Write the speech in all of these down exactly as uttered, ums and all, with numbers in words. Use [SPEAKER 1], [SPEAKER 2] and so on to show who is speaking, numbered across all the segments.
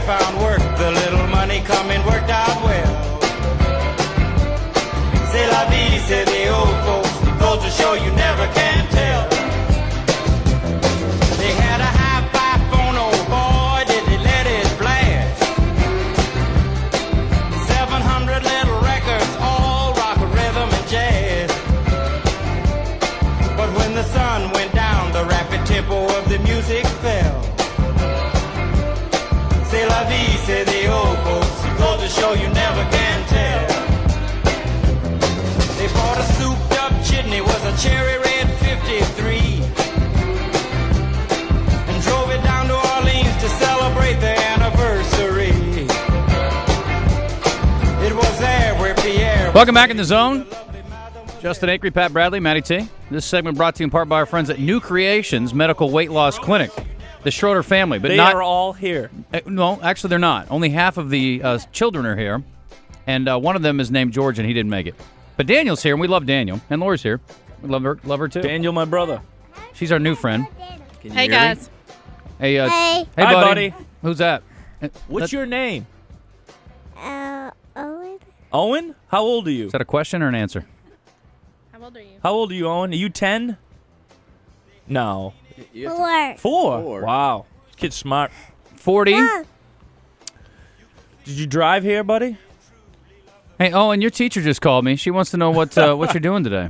[SPEAKER 1] found work, the little money coming worked out well. C'est la vie, say the old folks, goes to show you never can tell. They had a hi-fi phone, oh boy, did they let it blast. seven hundred little records, all rock, rhythm, and jazz. But when the sun went down, the rapid tempo of the music fell. C'est la vie, say the old folks, goes to show you never can tell. They bought a souped-up chitney, was a cherry red fifty-three, and drove it down to Orleans to celebrate their anniversary. It was there where Pierre...
[SPEAKER 2] Welcome back in the zone. Justin Acri, Pat Bradley, Matty T. This segment brought to you in part by our friends at New Creations Medical Weight Loss Clinic. The Schroeder family. But
[SPEAKER 3] they
[SPEAKER 2] not,
[SPEAKER 3] are all here.
[SPEAKER 2] Uh, no, actually they're not. Only half of the uh, children are here, and uh, one of them is named George, and he didn't make it. But Daniel's here, and we love Daniel. And Laura's here. We love her, love her too.
[SPEAKER 3] Daniel, my brother.
[SPEAKER 2] She's our new friend.
[SPEAKER 4] Can you hey, guys.
[SPEAKER 2] Me? Hey, uh,
[SPEAKER 5] hey.
[SPEAKER 2] Hey,
[SPEAKER 3] Hi,
[SPEAKER 2] buddy.
[SPEAKER 3] buddy.
[SPEAKER 2] Who's that?
[SPEAKER 3] What's
[SPEAKER 2] That's,
[SPEAKER 3] your name?
[SPEAKER 5] Uh, Owen.
[SPEAKER 3] Owen? How old are you?
[SPEAKER 2] Is that a question or an answer?
[SPEAKER 4] How old are you?
[SPEAKER 3] How old are you, Owen? Are you ten? No.
[SPEAKER 5] Four.
[SPEAKER 3] Four?
[SPEAKER 4] Four.
[SPEAKER 3] Wow. Kid's smart.
[SPEAKER 2] forty.
[SPEAKER 5] Yeah.
[SPEAKER 3] Did you drive here, buddy?
[SPEAKER 2] Hey, Owen, your teacher just called me. She wants to know what uh, what you're doing today.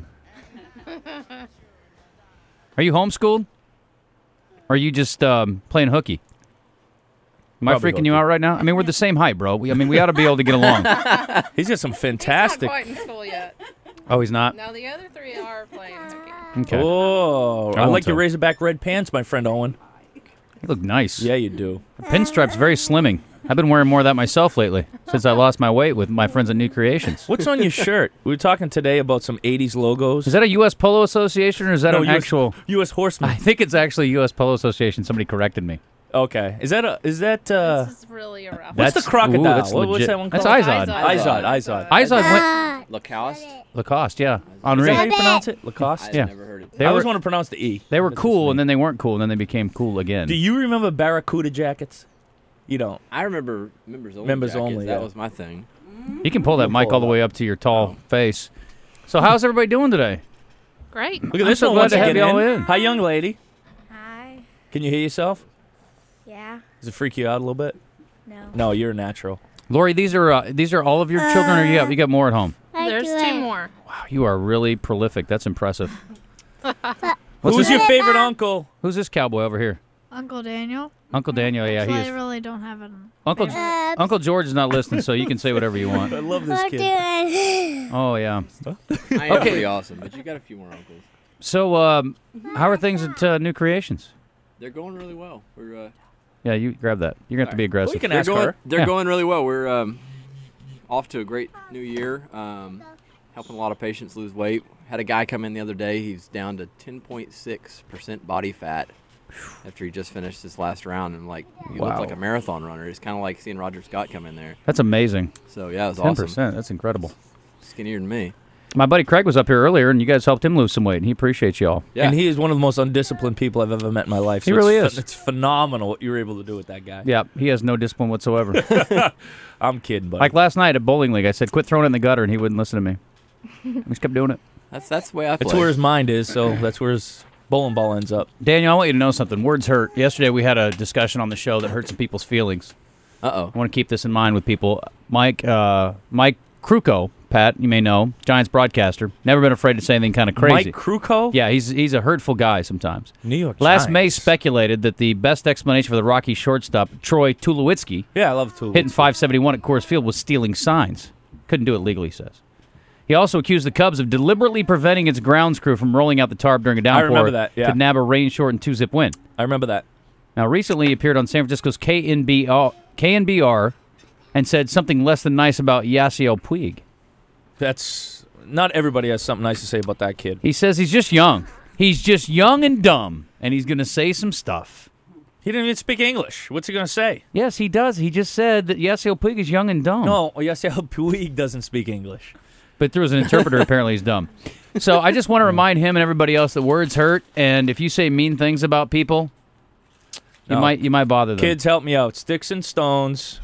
[SPEAKER 2] Are you homeschooled? Or are you just um, playing hooky? Am
[SPEAKER 3] Probably
[SPEAKER 2] I freaking
[SPEAKER 3] hooky.
[SPEAKER 2] you out right now? I mean, we're the same height, bro. We, I mean, we ought to be able to get along.
[SPEAKER 3] He's got some fantastic...
[SPEAKER 4] He's not quite in school yet.
[SPEAKER 2] Oh, he's not?
[SPEAKER 4] No, the other three are playing hooky.
[SPEAKER 2] Okay.
[SPEAKER 3] Oh,
[SPEAKER 2] I
[SPEAKER 3] I,
[SPEAKER 2] won't
[SPEAKER 3] like your
[SPEAKER 2] tell.
[SPEAKER 3] Razorback red pants, my friend Owen.
[SPEAKER 2] You look nice.
[SPEAKER 3] Yeah, you do.
[SPEAKER 2] The pinstripe's very slimming. I've been wearing more of that myself lately since I lost my weight with my friends at New Creations.
[SPEAKER 3] What's on your shirt? We were talking today about some eighties logos.
[SPEAKER 2] Is that a U S Polo Association or is that
[SPEAKER 3] no,
[SPEAKER 2] an
[SPEAKER 3] U S,
[SPEAKER 2] actual...
[SPEAKER 3] U S Horseman.
[SPEAKER 2] I think it's actually U S Polo Association. Somebody corrected me.
[SPEAKER 3] Okay. Is that a... Is that... Uh,
[SPEAKER 4] This is really a rough one.
[SPEAKER 3] what's the
[SPEAKER 2] That's-
[SPEAKER 3] crocodile?
[SPEAKER 2] ooh, that's
[SPEAKER 3] What- what's
[SPEAKER 2] legit.
[SPEAKER 3] that one
[SPEAKER 2] That's
[SPEAKER 3] called?
[SPEAKER 2] Izod.
[SPEAKER 3] Izod. Izod.
[SPEAKER 2] Izod went...
[SPEAKER 5] Uh,
[SPEAKER 4] Lacoste?
[SPEAKER 2] Lacoste, yeah.
[SPEAKER 3] Is that how
[SPEAKER 2] Henri.
[SPEAKER 3] you pronounce it? Lacoste?
[SPEAKER 4] I've
[SPEAKER 2] Yeah.
[SPEAKER 4] never heard it.
[SPEAKER 2] They
[SPEAKER 3] I
[SPEAKER 2] were,
[SPEAKER 3] always want to pronounce the E.
[SPEAKER 2] they were
[SPEAKER 3] That's
[SPEAKER 2] cool,
[SPEAKER 3] his
[SPEAKER 2] and
[SPEAKER 3] name.
[SPEAKER 2] then they weren't cool, and then they became cool again.
[SPEAKER 3] Do you remember Barracuda jackets? You don't.
[SPEAKER 4] I remember members only.
[SPEAKER 3] Members
[SPEAKER 4] jackets.
[SPEAKER 3] only,
[SPEAKER 4] That
[SPEAKER 3] yeah.
[SPEAKER 4] was my thing.
[SPEAKER 2] You can pull that
[SPEAKER 3] We'll
[SPEAKER 2] mic
[SPEAKER 3] pull
[SPEAKER 2] all the
[SPEAKER 3] it
[SPEAKER 2] way up to your tall face. So how's everybody doing today?
[SPEAKER 4] Great.
[SPEAKER 3] Look at
[SPEAKER 2] I'm
[SPEAKER 3] this
[SPEAKER 2] so
[SPEAKER 3] one
[SPEAKER 2] glad
[SPEAKER 3] once
[SPEAKER 2] to have
[SPEAKER 3] again
[SPEAKER 2] you all
[SPEAKER 3] in.
[SPEAKER 2] in.
[SPEAKER 3] Hi, young lady.
[SPEAKER 5] Hi.
[SPEAKER 3] Can you hear yourself?
[SPEAKER 5] Yeah.
[SPEAKER 3] Does it freak you out a little bit?
[SPEAKER 5] No.
[SPEAKER 3] No, you're a natural.
[SPEAKER 2] Lori, these are uh, these are all of your children, or you got, you got more at home?
[SPEAKER 5] I
[SPEAKER 4] There's
[SPEAKER 5] do
[SPEAKER 4] two
[SPEAKER 5] it.
[SPEAKER 4] more.
[SPEAKER 2] Wow, you are really prolific. That's impressive. What's
[SPEAKER 3] Who's
[SPEAKER 2] this?
[SPEAKER 3] your favorite uncle?
[SPEAKER 2] Who's this cowboy over here?
[SPEAKER 6] Uncle Daniel.
[SPEAKER 2] Uncle Daniel, yeah,
[SPEAKER 6] so
[SPEAKER 2] he
[SPEAKER 6] I
[SPEAKER 2] is.
[SPEAKER 6] really don't have it.
[SPEAKER 2] Uncle
[SPEAKER 5] Uh,
[SPEAKER 2] Uncle George is not listening, so you can say whatever you want.
[SPEAKER 3] I love this
[SPEAKER 5] What
[SPEAKER 3] kid.
[SPEAKER 5] doing?
[SPEAKER 2] Oh yeah.
[SPEAKER 4] I am
[SPEAKER 2] Okay.
[SPEAKER 4] pretty awesome, but you got a few more uncles.
[SPEAKER 2] So, um, how are things at uh, New Creations?
[SPEAKER 4] They're going really well. We're uh,
[SPEAKER 2] Yeah, you grab that. You're gonna have to be
[SPEAKER 3] Well,
[SPEAKER 2] aggressive.
[SPEAKER 3] you can
[SPEAKER 4] they're
[SPEAKER 3] ask
[SPEAKER 4] going.
[SPEAKER 3] her.
[SPEAKER 4] They're
[SPEAKER 2] Yeah.
[SPEAKER 4] going really well. We're um, off to a great new year. Um, helping a lot of patients lose weight. Had a guy come in the other day. He's down to ten point six percent body fat after he just finished his last round, and like he
[SPEAKER 2] Wow.
[SPEAKER 4] looked like a marathon runner. It's kind of like seeing Roger Scott come in there.
[SPEAKER 2] That's amazing.
[SPEAKER 4] So yeah, it was
[SPEAKER 2] Ten
[SPEAKER 4] awesome.
[SPEAKER 2] percent. That's incredible.
[SPEAKER 4] Skinnier than me.
[SPEAKER 2] My buddy Craig was up here earlier, and you guys helped him lose some weight, and he appreciates y'all.
[SPEAKER 4] Yeah.
[SPEAKER 3] And he is one of the most undisciplined people I've ever met in my life.
[SPEAKER 2] He
[SPEAKER 3] so
[SPEAKER 2] really
[SPEAKER 3] it's
[SPEAKER 2] is.
[SPEAKER 3] It's phenomenal what you were able to do with that guy.
[SPEAKER 2] Yeah, he has no discipline whatsoever.
[SPEAKER 3] I'm kidding, buddy.
[SPEAKER 2] Like last night at bowling league, I said, "Quit throwing it in the gutter," and he wouldn't listen to me. He just kept doing it.
[SPEAKER 4] That's that's the way I play.
[SPEAKER 3] That's where his mind is, so that's where his bowling ball ends up.
[SPEAKER 2] Daniel, I want you to know something. Words hurt. Yesterday we had a discussion on the show that hurt some people's feelings.
[SPEAKER 4] Uh oh.
[SPEAKER 2] I want to keep this in mind with people. Mike, uh, Mike Krukow, Pat, you may know, Giants broadcaster. Never been afraid to say anything kind of crazy.
[SPEAKER 3] Mike Krukow?
[SPEAKER 2] Yeah, he's he's a hurtful guy sometimes.
[SPEAKER 3] New York
[SPEAKER 2] Last
[SPEAKER 3] Giants.
[SPEAKER 2] May speculated that the best explanation for the Rocky shortstop, Troy Tulowitzki,
[SPEAKER 3] Yeah, I love Tulowitzki.
[SPEAKER 2] hitting five seventy-one at Coors Field, was stealing signs. Couldn't do it legally, he says. He also accused the Cubs of deliberately preventing its grounds crew from rolling out the tarp during a downpour
[SPEAKER 3] remember that, yeah.
[SPEAKER 2] to nab a rain-shortened two-zip win.
[SPEAKER 3] I remember that.
[SPEAKER 2] Now, recently he appeared on San Francisco's K N B R, K N B R and said something less than nice about Yasiel Puig.
[SPEAKER 3] That's not everybody has something nice to say about that kid.
[SPEAKER 2] He says he's just young. He's just young and dumb, and he's going to say some stuff.
[SPEAKER 3] He didn't even speak English. What's he going to say?
[SPEAKER 2] Yes, he does. He just said that Yasiel Puig is young and dumb.
[SPEAKER 3] No, Yasiel Puig doesn't speak English.
[SPEAKER 2] But through an interpreter, apparently he's dumb. So I just want to remind him and everybody else that words hurt, and if you say mean things about people, You
[SPEAKER 3] No.
[SPEAKER 2] might you might bother them.
[SPEAKER 3] Kids, help me out. Sticks and stones.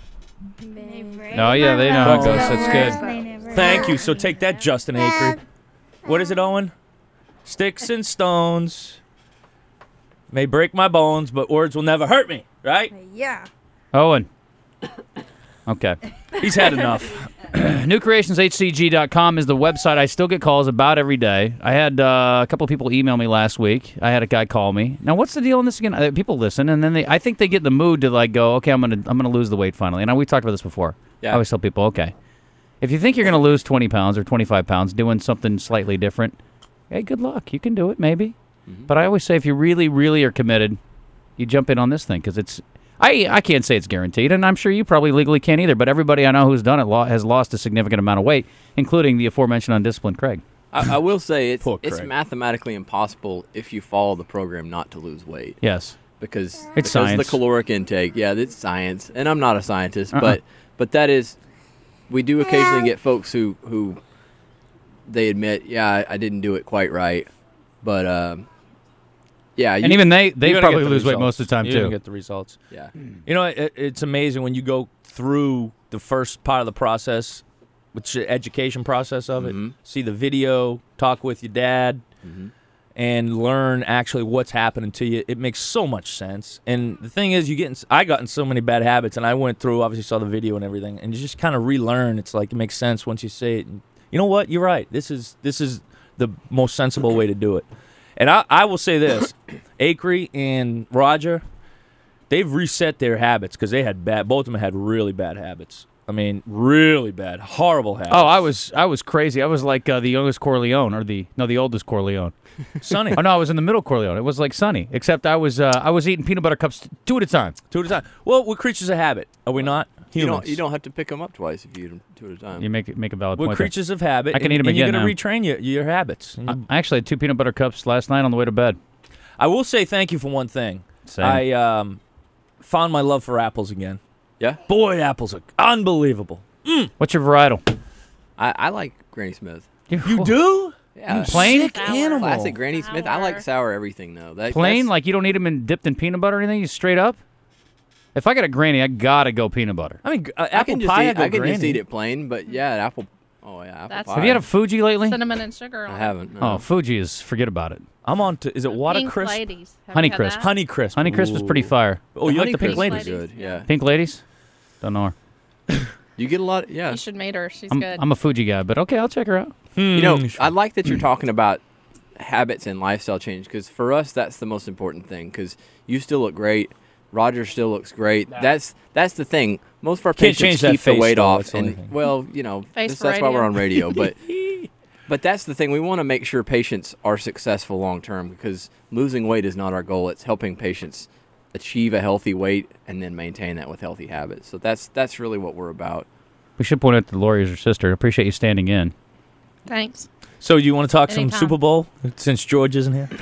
[SPEAKER 2] Oh yeah, they know how it goes. That's good.
[SPEAKER 3] Thank you. So take that, Justin Acre. What is it, Owen? Sticks and stones may break my bones, but words will never hurt me. Right?
[SPEAKER 6] Yeah.
[SPEAKER 2] Owen. Okay.
[SPEAKER 3] He's had enough.
[SPEAKER 2] new creations h c g dot com is the website I still get calls about every day. I had uh, a couple of people email me last week. I had a guy call me. Now, what's the deal on this again? Uh, people listen, and then they, I think they get in the mood to like go, okay, I'm gonna I'm gonna lose the weight finally. And I, we talked about this before.
[SPEAKER 4] Yeah.
[SPEAKER 2] I always tell people, okay, if you think you're gonna lose twenty pounds or twenty-five pounds doing something slightly different, hey, good luck. You can do it, maybe.
[SPEAKER 4] Mm-hmm.
[SPEAKER 2] But I always say, if you really, really are committed, you jump in on this thing because it's. I, I can't say it's guaranteed, and I'm sure you probably legally can't either, but everybody I know who's done it lo- has lost a significant amount of weight, including the aforementioned undisciplined Craig.
[SPEAKER 4] I, I will say it's
[SPEAKER 3] Poor
[SPEAKER 4] it's
[SPEAKER 3] Craig.
[SPEAKER 4] mathematically impossible if you follow the program not to lose weight
[SPEAKER 2] Yes.
[SPEAKER 4] because
[SPEAKER 2] It's
[SPEAKER 4] because
[SPEAKER 2] science.
[SPEAKER 4] of the caloric intake. Yeah, it's science, and I'm not a scientist,
[SPEAKER 2] Uh-uh.
[SPEAKER 4] but but that is we do occasionally get folks who who they admit, yeah, I, I didn't do it quite right, but um, yeah, you,
[SPEAKER 2] And even they, they
[SPEAKER 3] You're gonna
[SPEAKER 2] probably
[SPEAKER 3] get the
[SPEAKER 2] lose weight
[SPEAKER 3] results.
[SPEAKER 2] most of the time,
[SPEAKER 3] You're gonna
[SPEAKER 2] too.
[SPEAKER 3] get the results.
[SPEAKER 4] yeah.
[SPEAKER 3] You know, it, it's amazing when you go through the first part of the process, which is the education process of it.
[SPEAKER 4] Mhm.
[SPEAKER 3] See the video, talk with your dad,
[SPEAKER 4] Mhm.
[SPEAKER 3] and learn actually what's happening to you. It makes so much sense. And the thing is, you get in, I got in so many bad habits, and I went through, obviously saw the video and everything, and you just kind of relearn. It's like it makes sense once you say it. And you know what? You're right. This is this is the most sensible way to do it. And I, I will say this, Acre and Roger, they've reset their habits because they had bad. Both of them had really bad habits. I mean, really bad, horrible habits.
[SPEAKER 2] Oh, I was I was crazy. I was like uh, the youngest Corleone, or the no, the oldest Corleone.
[SPEAKER 3] Sonny,
[SPEAKER 2] Oh no, I was in the middle Corleone. It was like Sonny, except I was uh, I was eating peanut butter cups two at a time.
[SPEAKER 3] two at a time. Well, we're creatures of habit, are we not?
[SPEAKER 4] You
[SPEAKER 3] Humans.
[SPEAKER 4] don't you don't have to pick them up twice if you eat them two at a time.
[SPEAKER 2] You make make a valid
[SPEAKER 3] We're
[SPEAKER 2] point. there.
[SPEAKER 3] creatures of habit.
[SPEAKER 2] I can
[SPEAKER 3] and,
[SPEAKER 2] eat 'em
[SPEAKER 3] and you're
[SPEAKER 2] again
[SPEAKER 3] gonna
[SPEAKER 2] now.
[SPEAKER 3] retrain your your habits. And
[SPEAKER 2] I,
[SPEAKER 3] you-
[SPEAKER 2] I actually had two peanut butter cups last night on the way to bed.
[SPEAKER 3] I will say thank you for one thing.
[SPEAKER 2] Same.
[SPEAKER 3] I um, found my love for apples again.
[SPEAKER 4] Yeah,
[SPEAKER 3] Boy, apples are unbelievable.
[SPEAKER 2] What's your varietal?
[SPEAKER 4] I, I like Granny Smith.
[SPEAKER 3] You do?
[SPEAKER 4] Yeah,
[SPEAKER 2] Plain?
[SPEAKER 3] Sick animal.
[SPEAKER 4] classic Granny Smith. I like
[SPEAKER 6] Sour.
[SPEAKER 4] sour everything though. That,
[SPEAKER 2] Plain?
[SPEAKER 4] that's-
[SPEAKER 2] Like you don't need them in dipped in peanut butter or anything? You straight up? If I got a granny, I gotta go peanut butter.
[SPEAKER 3] I mean, uh,
[SPEAKER 4] I
[SPEAKER 3] apple
[SPEAKER 4] can just
[SPEAKER 3] pie.
[SPEAKER 4] eat,
[SPEAKER 3] I, go
[SPEAKER 4] I can
[SPEAKER 3] granny.
[SPEAKER 4] just eat it plain, but yeah, apple. Oh yeah, apple
[SPEAKER 6] That's-
[SPEAKER 4] pie.
[SPEAKER 2] Have you had a Fuji lately?
[SPEAKER 6] Cinnamon and sugar on
[SPEAKER 4] I
[SPEAKER 6] it.
[SPEAKER 4] haven't. No.
[SPEAKER 2] Oh, Fuji is forget about it.
[SPEAKER 3] I'm on to. Is it water
[SPEAKER 6] Pink
[SPEAKER 3] crisp?
[SPEAKER 6] ladies. Have
[SPEAKER 2] Honey
[SPEAKER 6] you had
[SPEAKER 2] crisp.
[SPEAKER 6] that?
[SPEAKER 3] Honey crisp.
[SPEAKER 2] Honey Crisp is pretty
[SPEAKER 3] Ooh.
[SPEAKER 2] fire.
[SPEAKER 3] Oh, you like the
[SPEAKER 4] Honey
[SPEAKER 3] pink
[SPEAKER 4] Crisp
[SPEAKER 3] ladies?
[SPEAKER 4] is good. Yeah.
[SPEAKER 2] Pink ladies? Don't know her.
[SPEAKER 4] You get a lot. Yeah.
[SPEAKER 6] You should meet her. She's
[SPEAKER 2] I'm,
[SPEAKER 6] good.
[SPEAKER 2] I'm a Fuji guy, but okay, I'll check her out.
[SPEAKER 4] You know,
[SPEAKER 3] Hmm.
[SPEAKER 4] I like that you're talking about habits and lifestyle change because for us, that's the most important thing. Because you still look great, Roger still looks great. That's that's the thing. Most of our
[SPEAKER 3] Can't
[SPEAKER 4] patients
[SPEAKER 3] change that
[SPEAKER 4] keep the
[SPEAKER 3] face,
[SPEAKER 4] weight
[SPEAKER 3] though,
[SPEAKER 4] off,
[SPEAKER 3] that's the only
[SPEAKER 4] and
[SPEAKER 3] thing.
[SPEAKER 4] well, you know,
[SPEAKER 6] Face
[SPEAKER 4] this-
[SPEAKER 6] for
[SPEAKER 4] that's why we're
[SPEAKER 6] radio.
[SPEAKER 4] on radio. But but that's the thing. We want to make sure patients are successful long term because losing weight is not our goal. It's helping patients achieve a healthy weight and then maintain that with healthy habits. So that's that's really what we're about.
[SPEAKER 2] We should point out that Lori is her sister. I appreciate you standing in.
[SPEAKER 6] Thanks.
[SPEAKER 3] So, do you want to talk some
[SPEAKER 6] Anytime.
[SPEAKER 3] Super Bowl since George isn't here?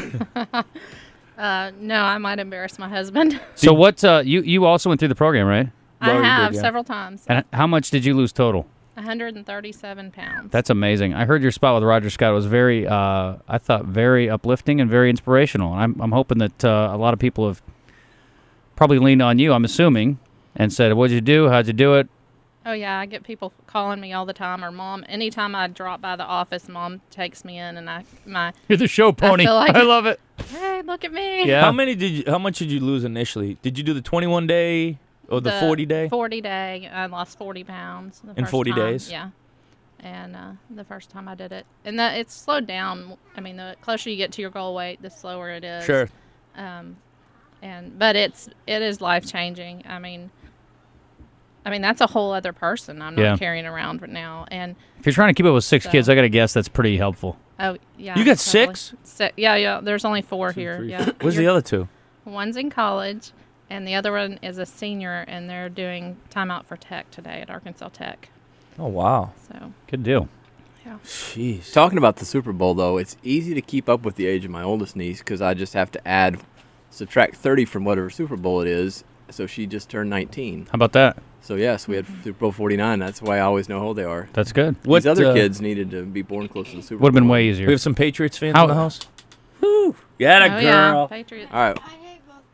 [SPEAKER 6] Uh, no, I might embarrass my husband.
[SPEAKER 2] So what? Uh, you you also went through the program, right?
[SPEAKER 6] I
[SPEAKER 3] Laurie did,
[SPEAKER 6] have
[SPEAKER 3] yeah.
[SPEAKER 6] several times.
[SPEAKER 2] And how much did you lose total?
[SPEAKER 6] one hundred thirty-seven pounds.
[SPEAKER 2] That's amazing. I heard your spot with Roger Scott was very, uh, I thought, very uplifting and very inspirational. And I'm I'm hoping that uh, a lot of people have probably leaned on you. I'm assuming and said, "What'd you do? How'd you do it?"
[SPEAKER 6] Oh yeah, I get people calling me all the time, or mom. Anytime I drop by the office, mom takes me in, and I my
[SPEAKER 2] You're the show pony. I,
[SPEAKER 6] feel like-
[SPEAKER 2] love it.
[SPEAKER 6] hey, look at me.
[SPEAKER 2] Yeah.
[SPEAKER 3] How many did you? How much did you lose initially? Did you do the twenty-one day or the, forty day?
[SPEAKER 6] forty day. I lost forty pounds the
[SPEAKER 3] In
[SPEAKER 6] first
[SPEAKER 3] forty
[SPEAKER 6] time.
[SPEAKER 3] days?
[SPEAKER 6] Yeah. And uh, the first time I did it, and that it's slowed down. I mean, the closer you get to your goal weight, the slower it is.
[SPEAKER 3] Sure.
[SPEAKER 6] Um, and but it's it is life changing. I mean, I mean that's a whole other person I'm not
[SPEAKER 2] Yeah.
[SPEAKER 6] carrying around right now. And
[SPEAKER 2] If you're trying to keep up with six
[SPEAKER 6] So-
[SPEAKER 2] kids, I got to guess that's pretty helpful.
[SPEAKER 6] oh yeah,
[SPEAKER 3] You got
[SPEAKER 6] totally.
[SPEAKER 3] six?
[SPEAKER 6] Si- yeah, yeah. There's only four here.
[SPEAKER 3] Three,
[SPEAKER 6] Yeah.
[SPEAKER 3] four. Where's the other two?
[SPEAKER 6] One's in college, and the other one is a senior, and they're doing timeout for Tech today at Arkansas Tech.
[SPEAKER 3] Oh wow.
[SPEAKER 6] So
[SPEAKER 2] Good deal.
[SPEAKER 3] Jeez.
[SPEAKER 4] Talking about the Super Bowl, though, it's easy to keep up with the age of my oldest niece because I just have to add, subtract thirty from whatever Super Bowl it is. So she just turned nineteen.
[SPEAKER 2] How about that?
[SPEAKER 4] So yes, we had Super Bowl forty-nine. That's why I always know how old they are.
[SPEAKER 2] That's good.
[SPEAKER 3] What
[SPEAKER 4] These other
[SPEAKER 3] uh,
[SPEAKER 4] kids needed to be born close to the Super Bowl.
[SPEAKER 2] Would have been way
[SPEAKER 3] We
[SPEAKER 2] easier.
[SPEAKER 3] have some Patriots fans
[SPEAKER 2] How-
[SPEAKER 3] in the house. Woo! Yeah,
[SPEAKER 6] oh
[SPEAKER 3] girl.
[SPEAKER 6] yeah, Patriots.
[SPEAKER 4] All right.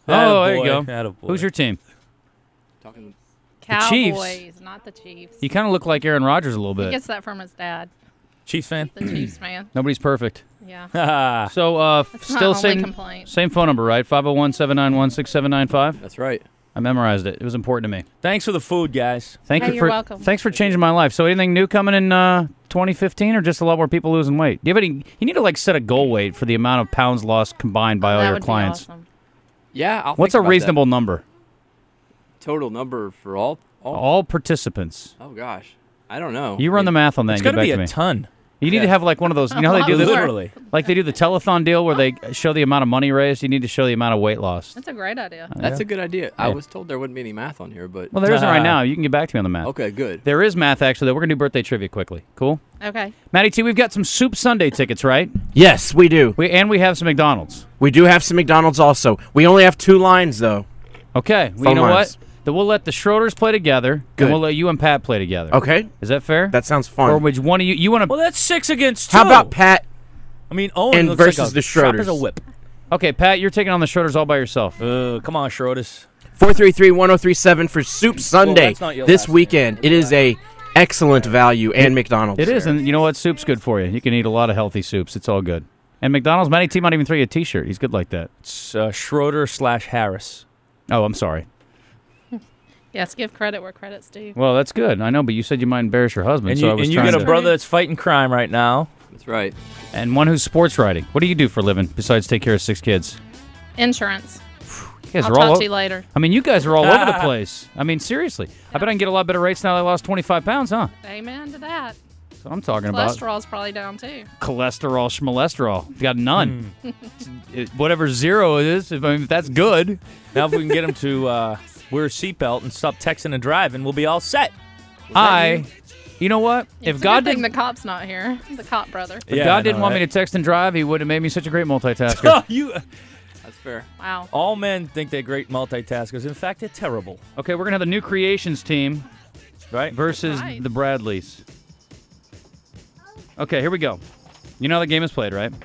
[SPEAKER 2] Oh, there you go.
[SPEAKER 3] Attaboy.
[SPEAKER 2] Who's your team?
[SPEAKER 4] Talking.
[SPEAKER 2] Chiefs.
[SPEAKER 6] Cowboys, not the Chiefs.
[SPEAKER 2] You kind of look like Aaron Rodgers a little
[SPEAKER 6] He
[SPEAKER 2] bit.
[SPEAKER 6] gets that from his dad,
[SPEAKER 3] Chiefs fan?
[SPEAKER 6] the Chiefs fan.
[SPEAKER 2] Nobody's perfect.
[SPEAKER 6] Yeah.
[SPEAKER 3] Ah.
[SPEAKER 2] So, uh,
[SPEAKER 6] That's
[SPEAKER 2] still
[SPEAKER 6] my only
[SPEAKER 2] same
[SPEAKER 6] complaint.
[SPEAKER 2] same phone number, right? five oh one, seven nine one, six seven nine five.
[SPEAKER 4] That's right.
[SPEAKER 2] I memorized it. It was important to me.
[SPEAKER 3] Thanks for the food, guys.
[SPEAKER 2] Thank
[SPEAKER 6] Hey,
[SPEAKER 2] you
[SPEAKER 6] you're
[SPEAKER 2] for
[SPEAKER 6] welcome.
[SPEAKER 2] thanks for changing my life. So, anything new coming in uh, twenty fifteen, or just a lot more people losing weight? Do you have any? You need to like set a goal weight for the amount of pounds lost combined by all
[SPEAKER 6] that
[SPEAKER 2] your
[SPEAKER 6] would
[SPEAKER 2] clients.
[SPEAKER 6] Be awesome.
[SPEAKER 4] Yeah. I'll
[SPEAKER 2] What's
[SPEAKER 4] think
[SPEAKER 2] a
[SPEAKER 4] about that.
[SPEAKER 2] reasonable number?
[SPEAKER 4] total number for all? all?
[SPEAKER 2] All participants.
[SPEAKER 4] Oh gosh, I don't know.
[SPEAKER 2] You run the math on that.
[SPEAKER 3] It's
[SPEAKER 2] and get
[SPEAKER 3] going to
[SPEAKER 2] back
[SPEAKER 3] be
[SPEAKER 2] to
[SPEAKER 3] a
[SPEAKER 2] me.
[SPEAKER 3] ton.
[SPEAKER 2] You need
[SPEAKER 4] Yeah.
[SPEAKER 2] to have like one of those. You know how they do the
[SPEAKER 3] Literally.
[SPEAKER 2] like they do the telethon deal where they show the amount of money raised. You need to show the amount of weight lost.
[SPEAKER 6] That's a great idea.
[SPEAKER 4] That's a good idea. I
[SPEAKER 2] Yeah.
[SPEAKER 4] was told there wouldn't be any math on here, but
[SPEAKER 2] Well, there isn't right now. You can get back to me on the math.
[SPEAKER 4] okay, good.
[SPEAKER 2] There is math actually. Though we're gonna do birthday trivia quickly. Cool.
[SPEAKER 6] Okay.
[SPEAKER 2] Matty T, we've got some Soup Sunday tickets, right?
[SPEAKER 7] Yes, we do.
[SPEAKER 2] We and we have some McDonald's.
[SPEAKER 7] We do have some McDonald's also. We only have two lines, though.
[SPEAKER 2] Okay. Well,
[SPEAKER 7] Phone
[SPEAKER 2] you know
[SPEAKER 7] lines.
[SPEAKER 2] what? Then we'll let the Schroeders play together,
[SPEAKER 7] Good.
[SPEAKER 2] and we'll let you and Pat play together.
[SPEAKER 7] Okay?
[SPEAKER 2] Is that fair?
[SPEAKER 7] That sounds
[SPEAKER 2] or
[SPEAKER 7] fun.
[SPEAKER 2] which one of you you want to?
[SPEAKER 3] Well, that's six against two.
[SPEAKER 7] How about Pat?
[SPEAKER 3] I mean, Owen
[SPEAKER 7] and
[SPEAKER 3] looks
[SPEAKER 7] versus
[SPEAKER 3] like a
[SPEAKER 7] the
[SPEAKER 3] sharp
[SPEAKER 7] Schroeders?
[SPEAKER 3] as a whip.
[SPEAKER 2] Okay, Pat, you're taking on the Schroeders all by yourself.
[SPEAKER 3] Uh, come on, Schroeders.
[SPEAKER 7] four three three, one oh three seven for Soup Sunday
[SPEAKER 3] that's not your
[SPEAKER 7] this
[SPEAKER 3] last name.
[SPEAKER 7] weekend. It is a excellent value and McDonald's.
[SPEAKER 2] It is, and you know what? Soup's good for you. You can eat a lot of healthy soups. It's all good. And McDonald's, Matty T might even throw you a T-shirt. He's good like that.
[SPEAKER 3] It's uh, Schroeder slash Harris.
[SPEAKER 2] Oh, I'm sorry.
[SPEAKER 6] Yes, give credit where credit's due.
[SPEAKER 2] Well, that's good. I know, but you said you might embarrass your husband,
[SPEAKER 3] And
[SPEAKER 2] so
[SPEAKER 3] you,
[SPEAKER 2] I was
[SPEAKER 3] and you
[SPEAKER 2] trying
[SPEAKER 3] get a
[SPEAKER 2] to.
[SPEAKER 3] brother that's fighting crime right now.
[SPEAKER 4] That's right.
[SPEAKER 2] And one who's sports writing. What do you do for a living besides take care of six kids?
[SPEAKER 6] Insurance.
[SPEAKER 2] You guys
[SPEAKER 6] I'll
[SPEAKER 2] are all
[SPEAKER 6] talk
[SPEAKER 2] o-
[SPEAKER 6] to you later.
[SPEAKER 2] I mean, you guys are all over the place. I mean, seriously. I bet I can get a lot better rates now that I lost twenty-five pounds, huh?
[SPEAKER 6] Amen to that.
[SPEAKER 2] That's what I'm talking about.
[SPEAKER 6] Cholesterol's probably down too.
[SPEAKER 2] Cholesterol, schmolesterol. Got none. It- whatever zero it is, if, I mean, if that's good.
[SPEAKER 3] Now, if we can get him to uh, wear a seatbelt and stop texting and driving, we'll be all set.
[SPEAKER 2] I, you know what?
[SPEAKER 6] It's
[SPEAKER 2] if
[SPEAKER 6] a
[SPEAKER 2] God
[SPEAKER 6] good thing
[SPEAKER 2] didn't,
[SPEAKER 6] the cop's not here. The cop brother.
[SPEAKER 2] if
[SPEAKER 3] Yeah,
[SPEAKER 2] God
[SPEAKER 3] I
[SPEAKER 2] didn't
[SPEAKER 3] know,
[SPEAKER 2] want me
[SPEAKER 3] right?
[SPEAKER 2] to text and drive, He would have made me such a great multitasker.
[SPEAKER 3] you.
[SPEAKER 4] That's fair.
[SPEAKER 6] Wow.
[SPEAKER 3] All men think they're great multitaskers. In fact, they're terrible.
[SPEAKER 2] Okay, we're gonna have the New Creations team
[SPEAKER 3] Right?
[SPEAKER 2] versus
[SPEAKER 6] Right.
[SPEAKER 2] the Bradleys. Okay, here we go. You know how the game is played, right?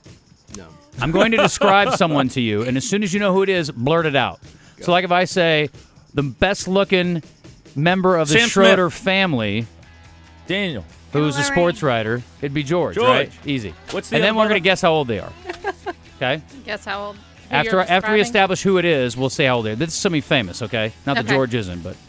[SPEAKER 4] No.
[SPEAKER 2] I'm going to describe someone to you, and as soon as you know who it is, blurt it out. So, like if I say the best-looking member of the
[SPEAKER 3] Sam
[SPEAKER 2] Schroeder family,
[SPEAKER 3] Daniel.
[SPEAKER 2] who's a
[SPEAKER 5] Hillary.
[SPEAKER 2] sports writer, it'd be George,
[SPEAKER 3] George.
[SPEAKER 2] right? Easy.
[SPEAKER 3] What's the
[SPEAKER 2] and then
[SPEAKER 3] other
[SPEAKER 2] we're going to
[SPEAKER 3] brother?
[SPEAKER 2] guess how old they are. Okay?
[SPEAKER 6] Guess how old? who
[SPEAKER 2] After
[SPEAKER 6] you're
[SPEAKER 2] after we
[SPEAKER 6] describing?
[SPEAKER 2] establish who it is, we'll say how old they are. This is somebody famous, okay? Not that
[SPEAKER 6] Okay.
[SPEAKER 2] George isn't, but.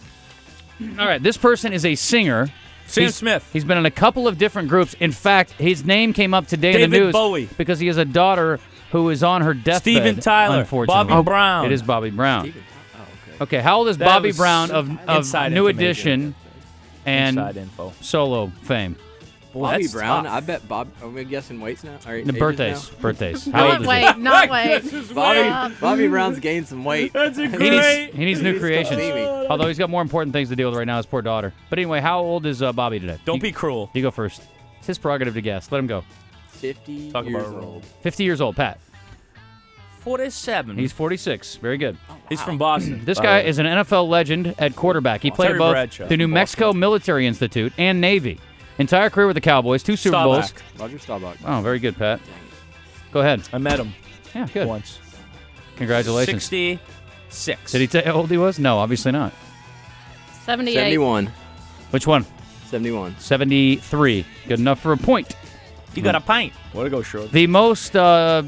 [SPEAKER 2] All right, this person is a singer.
[SPEAKER 3] Sam
[SPEAKER 2] He's-
[SPEAKER 3] Smith.
[SPEAKER 2] He's been in a couple of different groups. In fact, his name came up today in the
[SPEAKER 3] David
[SPEAKER 2] news
[SPEAKER 3] Bowie.
[SPEAKER 2] because he has a daughter who is on her deathbed.
[SPEAKER 3] Steven Tyler.
[SPEAKER 2] Unfortunately,
[SPEAKER 3] Bobby Brown.
[SPEAKER 2] It is Bobby Brown.
[SPEAKER 4] Steven. Oh, okay.
[SPEAKER 2] Okay, how old is
[SPEAKER 3] That
[SPEAKER 2] Bobby
[SPEAKER 3] was
[SPEAKER 2] Brown of, of
[SPEAKER 3] inside
[SPEAKER 2] New
[SPEAKER 3] information.
[SPEAKER 2] Edition and
[SPEAKER 3] Inside info.
[SPEAKER 2] solo fame?
[SPEAKER 4] Bobby
[SPEAKER 3] that's
[SPEAKER 4] Brown.
[SPEAKER 3] tough.
[SPEAKER 4] I bet Bob. Are we guessing weights now? All right,
[SPEAKER 2] The
[SPEAKER 4] ages
[SPEAKER 2] birthdays,
[SPEAKER 4] now?
[SPEAKER 2] birthdays. How old
[SPEAKER 6] Not
[SPEAKER 2] is he?
[SPEAKER 6] wait, not wait.
[SPEAKER 4] Bobby. Bobby Brown's gained some weight.
[SPEAKER 3] That's a
[SPEAKER 2] He needs, he needs new
[SPEAKER 4] He's
[SPEAKER 2] creations.
[SPEAKER 4] gonna see me.
[SPEAKER 2] Although he's got more important things to deal with right now, his poor daughter. But anyway, how old is uh, Bobby today?
[SPEAKER 3] Don't
[SPEAKER 2] you,
[SPEAKER 3] be cruel.
[SPEAKER 2] You go first. It's his prerogative to guess. Let him go.
[SPEAKER 4] Fifty
[SPEAKER 3] Talk
[SPEAKER 4] years
[SPEAKER 3] about
[SPEAKER 4] old.
[SPEAKER 2] fifty years old, Pat.
[SPEAKER 3] forty-seven.
[SPEAKER 2] He's forty-six. Very good.
[SPEAKER 3] He's from Boston.
[SPEAKER 2] This
[SPEAKER 3] by
[SPEAKER 2] guy
[SPEAKER 3] the way.
[SPEAKER 2] is an N F L legend at quarterback. He played
[SPEAKER 3] Terry
[SPEAKER 2] both
[SPEAKER 3] Bradshaw
[SPEAKER 2] the New
[SPEAKER 3] from
[SPEAKER 2] Mexico Military Institute and Navy. Entire career with the Cowboys, two Super Bowls.
[SPEAKER 3] Staubach.
[SPEAKER 4] Roger Staubach.
[SPEAKER 2] Oh, very good, Pat. Go ahead.
[SPEAKER 3] I met him
[SPEAKER 2] Yeah, good.
[SPEAKER 3] once.
[SPEAKER 2] Congratulations.
[SPEAKER 3] sixty-six.
[SPEAKER 2] Did he tell you how old he was? No, obviously not.
[SPEAKER 6] seventy-eight.
[SPEAKER 4] Seventy-one.
[SPEAKER 2] Which one?
[SPEAKER 4] Seventy-one.
[SPEAKER 2] seventy-three. Good enough for a point.
[SPEAKER 3] You got a pint. Way to go, Schroeder.
[SPEAKER 2] The most uh,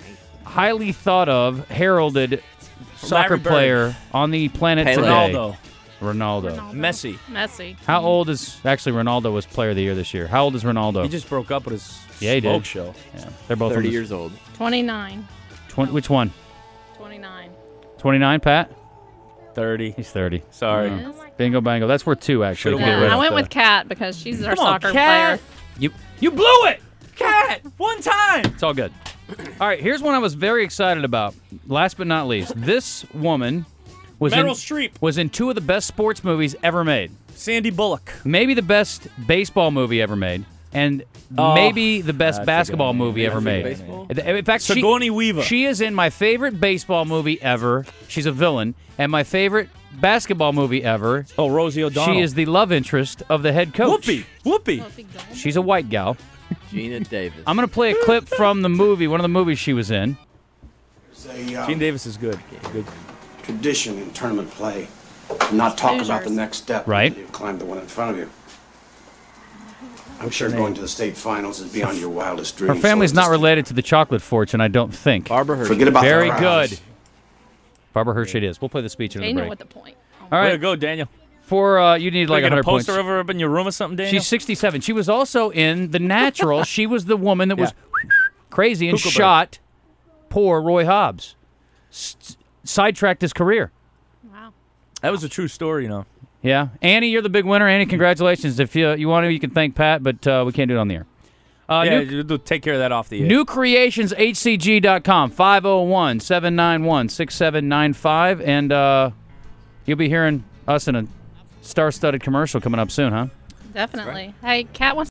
[SPEAKER 2] highly thought of, heralded soccer
[SPEAKER 3] Larry Bird.
[SPEAKER 2] player on the planet
[SPEAKER 4] Pele.
[SPEAKER 2] today.
[SPEAKER 3] Ronaldo.
[SPEAKER 2] Ronaldo.
[SPEAKER 6] Ronaldo.
[SPEAKER 3] Messi.
[SPEAKER 6] Messi.
[SPEAKER 2] How old is actually Ronaldo was player of the year this year? How old is Ronaldo?
[SPEAKER 3] He just broke up with his
[SPEAKER 2] Yeah, he
[SPEAKER 3] smoke
[SPEAKER 2] did.
[SPEAKER 3] show.
[SPEAKER 2] yeah, they're both
[SPEAKER 4] Thirty
[SPEAKER 2] on the-
[SPEAKER 4] years old.
[SPEAKER 6] twenty-nine.
[SPEAKER 2] Twen- which one?
[SPEAKER 6] twenty-nine.
[SPEAKER 2] twenty-nine, Pat?
[SPEAKER 3] thirty.
[SPEAKER 2] He's thirty.
[SPEAKER 3] Sorry.
[SPEAKER 2] Oh. Bingo bango. That's worth two actually.
[SPEAKER 3] Should've
[SPEAKER 2] to get
[SPEAKER 3] went
[SPEAKER 2] rid
[SPEAKER 6] Yeah,
[SPEAKER 2] of.
[SPEAKER 6] I went
[SPEAKER 3] the-
[SPEAKER 6] with Kat because she's our
[SPEAKER 3] Come on,
[SPEAKER 6] soccer
[SPEAKER 3] Kat.
[SPEAKER 6] player.
[SPEAKER 2] You you blew it.
[SPEAKER 3] Cat. One time.
[SPEAKER 2] It's all good. All right, here's one I was very excited about. Last but not least, this woman was in,
[SPEAKER 3] Meryl Streep.
[SPEAKER 2] was in two of the best sports movies ever made.
[SPEAKER 3] Sandy Bullock.
[SPEAKER 2] Maybe the best baseball movie ever made, and
[SPEAKER 3] Oh,
[SPEAKER 2] maybe the best
[SPEAKER 3] I
[SPEAKER 2] basketball
[SPEAKER 3] forgot.
[SPEAKER 2] movie
[SPEAKER 3] I
[SPEAKER 2] ever
[SPEAKER 3] forgot.
[SPEAKER 2] made.
[SPEAKER 4] Baseball?
[SPEAKER 2] In fact, she,
[SPEAKER 3] Sigourney Weaver.
[SPEAKER 2] she is in my favorite baseball movie ever. She's a villain, and my favorite basketball movie ever.
[SPEAKER 3] Oh, Rosie O'Donnell.
[SPEAKER 2] She is the love interest of the head coach.
[SPEAKER 3] Whoopi. Whoopi.
[SPEAKER 6] Whoopi Goldberg.
[SPEAKER 2] She's a white gal.
[SPEAKER 4] Gina Davis.
[SPEAKER 2] I'm gonna play a clip from the movie, one of the movies she was in.
[SPEAKER 8] It's a uh,
[SPEAKER 3] Gene Davis is good. Good.
[SPEAKER 8] tradition in tournament play to not talk about the
[SPEAKER 6] Losers.
[SPEAKER 8] next step
[SPEAKER 2] Right.
[SPEAKER 8] until you've climbed the one in front of you. I'm sure going to the state finals is beyond your wildest dreams.
[SPEAKER 2] Her family's
[SPEAKER 8] so
[SPEAKER 2] not
[SPEAKER 8] just
[SPEAKER 2] related to the chocolate fortune, I don't think.
[SPEAKER 4] Barbara Hershey.
[SPEAKER 8] Forget about the
[SPEAKER 2] Very
[SPEAKER 8] crowds.
[SPEAKER 2] good. Barbara Hershey it is. We'll play the speech in the
[SPEAKER 6] Daniel
[SPEAKER 2] break.
[SPEAKER 6] with the point.
[SPEAKER 2] All
[SPEAKER 3] Way to
[SPEAKER 2] right.
[SPEAKER 3] go, Daniel.
[SPEAKER 2] For uh, you need like
[SPEAKER 3] Like
[SPEAKER 2] one
[SPEAKER 3] a
[SPEAKER 2] hundred points.
[SPEAKER 3] poster of her up in your room or something, Daniel?
[SPEAKER 2] She's sixty-seven. She was also in The Natural. She was the woman that was crazy and
[SPEAKER 3] Huckleberry.
[SPEAKER 2] shot poor Roy Hobbs. S- sidetracked his career.
[SPEAKER 6] Wow.
[SPEAKER 3] That was a true story, you know.
[SPEAKER 2] Yeah. Annie, you're the big winner. Annie, congratulations. If you, you want to, you can thank Pat, but uh, we can't do it on the air. Uh,
[SPEAKER 3] yeah,
[SPEAKER 2] new,
[SPEAKER 3] you take care of that off the air.
[SPEAKER 2] new creations H C G dot com, five oh one, seven nine one, six seven nine five. And uh, you'll be hearing us in a star-studded commercial coming up soon, huh?
[SPEAKER 6] Definitely. Hey, Kat wants